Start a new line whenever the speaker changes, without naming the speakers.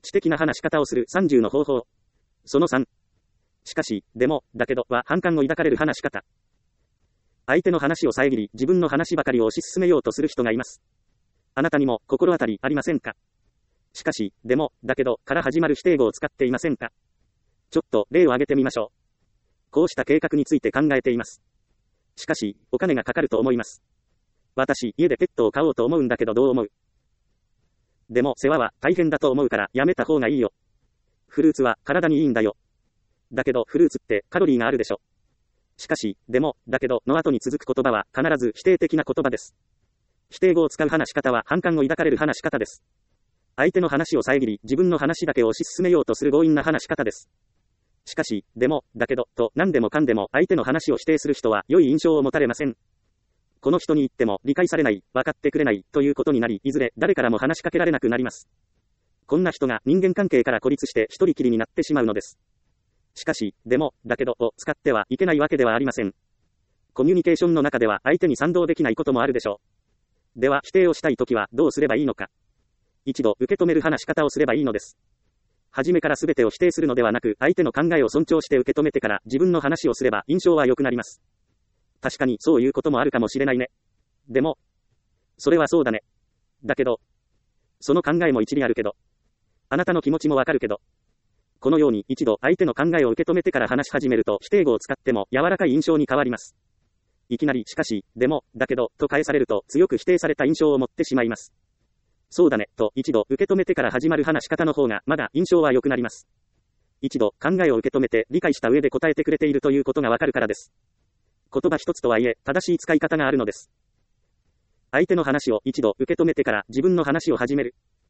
知的な話し方をする30の方法。その3。しかし、でも、だけどは反感を抱かれる話し方。相手の話を遮り、自分の話ばかりを推し進めようとする人がいます。あなたにも心当たりありませんか？しかし、でも、だけどから始まる否定語を使っていませんか？ちょっと例を挙げてみましょう。こうした計画について考えています。しかし、お金がかかると思います。私、家でペットを飼おうと思うんだけどどう思う？でも世話は大変だと思うからやめた方がいいよ。フルーツは体にいいんだよ。だけどフルーツってカロリーがあるでしょ。しかし、でも、だけどの後に続く言葉は必ず否定的な言葉です。否定語を使う話し方は反感を抱かれる話し方です。相手の話を遮り、自分の話だけを推し進めようとする強引な話し方です。しかし、でも、だけど、と何でもかんでも相手の話を否定する人は良い印象を持たれません。この人に言っても理解されない、分かってくれないということになり、いずれ誰からも話しかけられなくなります。こんな人が人間関係から孤立して一人きりになってしまうのです。しかし、でも、だけどを使ってはいけないわけではありません。コミュニケーションの中では相手に賛同できないこともあるでしょう。では、否定をしたいときはどうすればいいのか。一度受け止める話し方をすればいいのです。初めから全てを否定するのではなく、相手の考えを尊重して受け止めてから自分の話をすれば印象は良くなります。確かにそういうこともあるかもしれないね。でも、それはそうだね。だけど、その考えも一理あるけど、あなたの気持ちもわかるけど、このように一度相手の考えを受け止めてから話し始めると否定語を使っても柔らかい印象に変わります。いきなりしかし、でも、だけど、と返されると強く否定された印象を持ってしまいます。そうだね、と一度受け止めてから始まる話し方の方がまだ印象は良くなります。一度考えを受け止めて理解した上で答えてくれているということがわかるからです。言葉一つとはいえ、正しい使い方があるのです。相手の話を一度受け止めてから自分の話を始める。